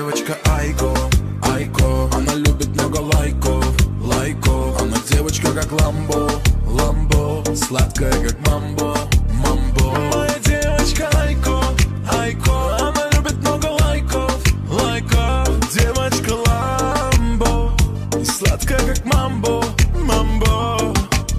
девочка Айко, Айко. Она любит много лайков, лайков. Она девочка как Ламбо, Ламбо. Сладкая как мамбо, мамбо. Моя девочка Айко, Айко. Она любит много лайков, лайков. Девочка Ламбо. И сладкая как мамбо, мамбо.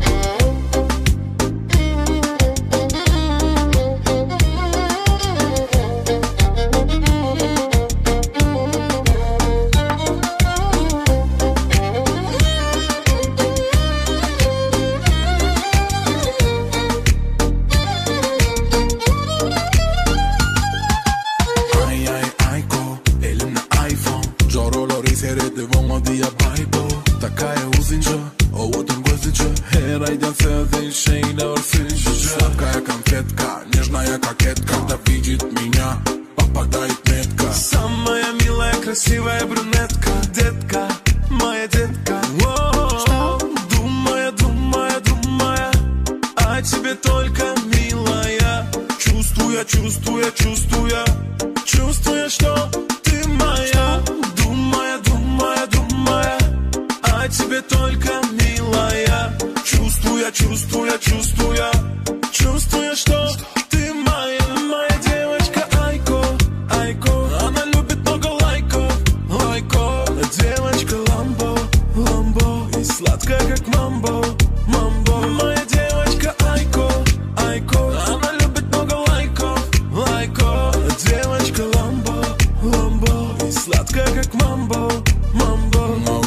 Такая узенча, оотun gözünce her aydan sevdiğin şeyine örsünce. Сладкая конфетка, нежная кокетка. Когда видит меня, попадает метко. Самая милая, красивая брюнетка. Детка, моя детка. Что? Думая, думая, думая о тебе только, милая. Чувствуя, чувствуя, чувствуя, чувствуя, что ты моя. Думая, думая, думая о тебе только, милая. Чувствуя, чувствуя, чувствуя, чувствуя, что ты моя. Моя девочка Айко, Айко. Она любит много лайков, лайков. Девочка Ламбо, Ламбо. И сладкая как мамбо, мамбо. Моя девочка Айко, Айко. Она любит много лайков, лайков. Девочка Ламбо, Ламбо. И сладкая как мамбо, мамбо.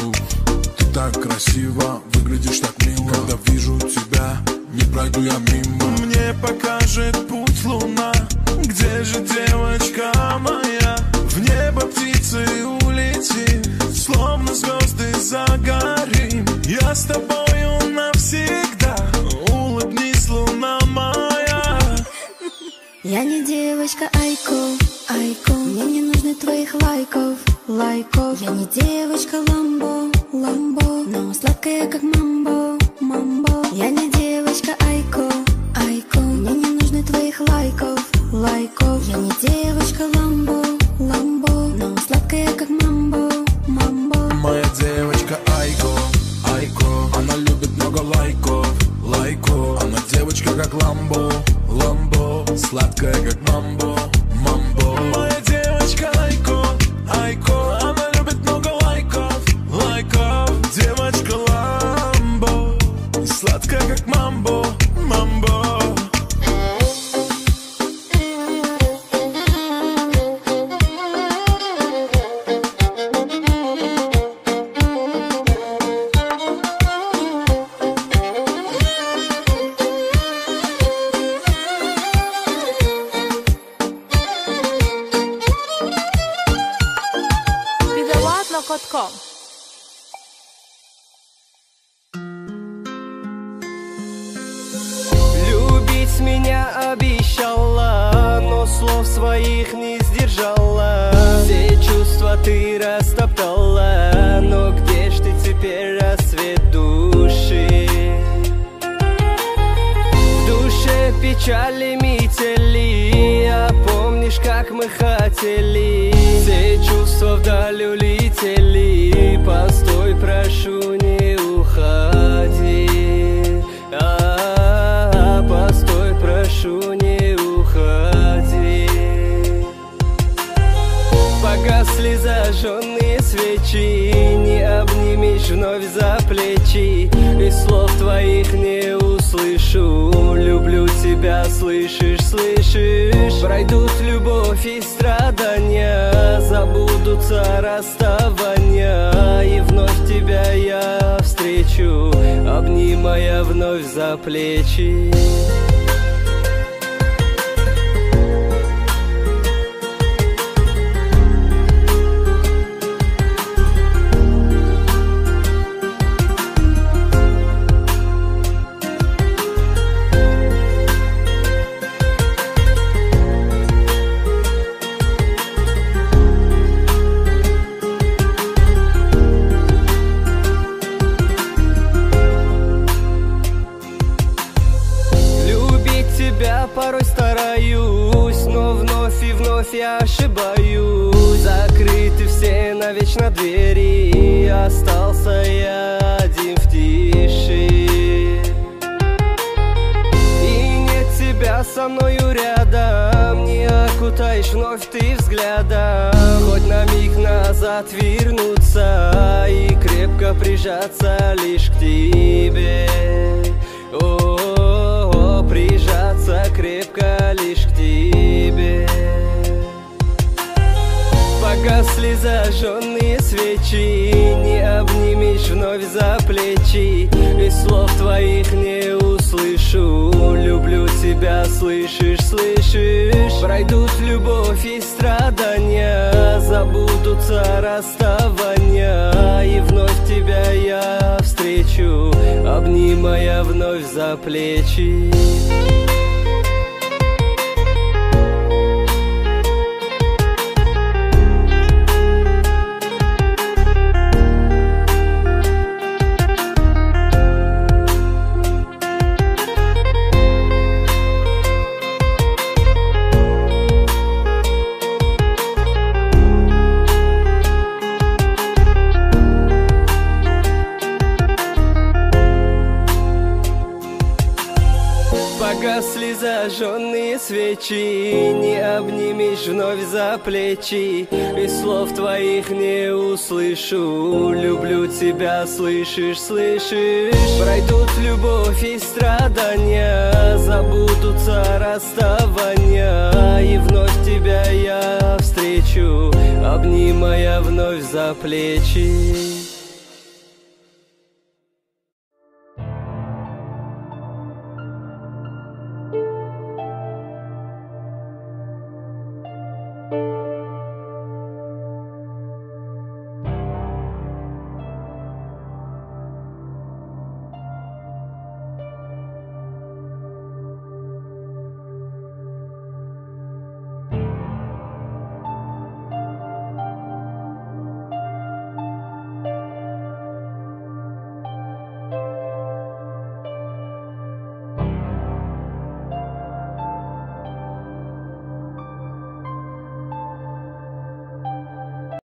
Так красиво, выглядишь так мило. Когда вижу тебя, не пройду я мимо. Мне покажет путь луна. Где же девочка моя? В небо птицы улетим, словно звезды загорим. Я с тобою навсегда. Улыбнись, луна моя. Я не девочка Айко, Айко. Мне не нужны твоих лайков, лайков. Я не девочка Ламбо, Ламбо. Но сладкая как мамбо, мамбо. Я не девочка Айко, Айко. Мне не нужны твоих лайков, лайков. Я не девочка Ламбо, Ламбо. Но сладкая как мамбо, мамбо. Моя девочка Айко, Айко. Она любит много лайков, лайков. Она девочка как Ламбо, Ламбо. Сладкая как мамбо, мамбо. Моя девочка Айко, Айко. Она любит много лайков, лайков. Девочка Ламбо. И сладкая как мамбо, мамбо. Bidawatno.com. Любить меня обещала, но слов своих не сдержала. Все чувства ты растоптала, но где ж ты теперь, рассвет души? В душе печали, метели, а помнишь, как мы хотели? Все чувства вдаль улетели, постой, прошу, не уходи. Постой, прошу, не уходи. Погасли зажженные свечи, не обнимешь вновь за плечи. И слов твоих не услышу. Люблю тебя, слышишь, слышишь? Пройдут любовь и страдания, забудутся расставания, и вновь тебя я встречу, обнимая вновь за плечи. вновь ты взглядом, хоть на миг назад вернуться и крепко прижаться лишь к тебе. О-о-о, прижаться крепко лишь к тебе. Погасли зажженные свечи, не обнимешь вновь за плечи, и слов твоих не услышу. Люблю тебя, слышишь, слышишь? Пройдут любовь и страдания, забудутся расставания, и вновь тебя я встречу, обнимая вновь за плечи. Погасли зажженные свечи, не обнимешь вновь за плечи, и слов твоих не услышу. Люблю тебя, слышишь, слышишь? Пройдут любовь и страдания, забудутся расставания, и вновь тебя я встречу, обнимая вновь за плечи.